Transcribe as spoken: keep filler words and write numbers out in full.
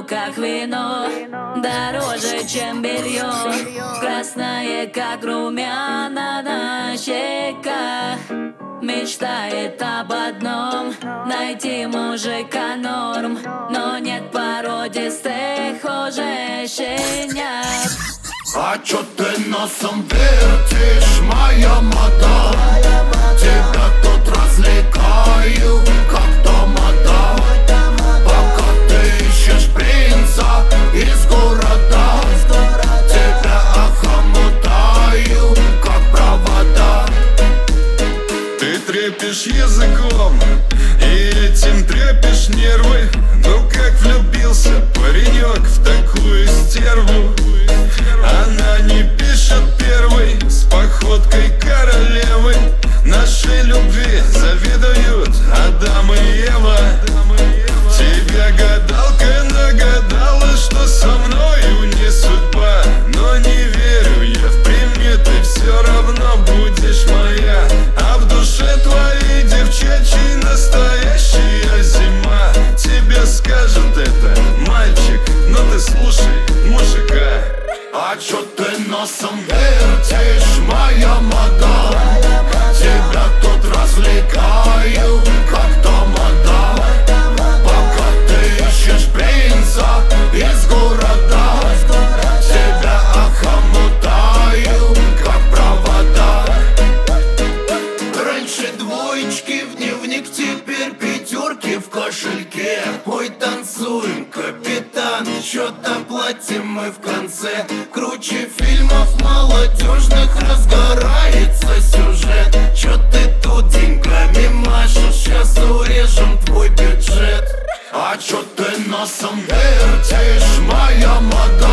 как вино, дороже, чем белье, красное, как румяна на щеках. Мечтает об одном — найти мужика норм, но нет породистых уже щенят. А чё ты носом вертишь, моя мадам? Тебя тут развлекаю, как тамада. Пока ты ищешь принца из города, тебя охомутаю, как провода. Ты трепишь языком и этим трепишь нервы. Ну как влюбился паренек в такую стерву. Она не пишет первой, с походкой королевы. Нашей любви завидуют Адам и Ева. Тебя гадалка нагадала, что со мною не судьба. Но не верю я в приметы, все равно будешь моя. А в душе твоей девчачьей настоящая зима. Тебе скажет это мальчик, но ты слушай мужика. А чё ты носом вертишь, моя мадам? Тебя тут развлекаю, как тамада. Пока ты ищешь принца из города, тебя охомутаю, как провода. Раньше двоечки в дневник, теперь пятерки в кошельке. Ой, танцуем, капитан, чё-то платим мы в конце. Круче фильмов молодежных разгорается сюжет. Чё ты тут деньгами машешь, сейчас урежем твой бюджет. А чё ты носом вертишь, моя мадам?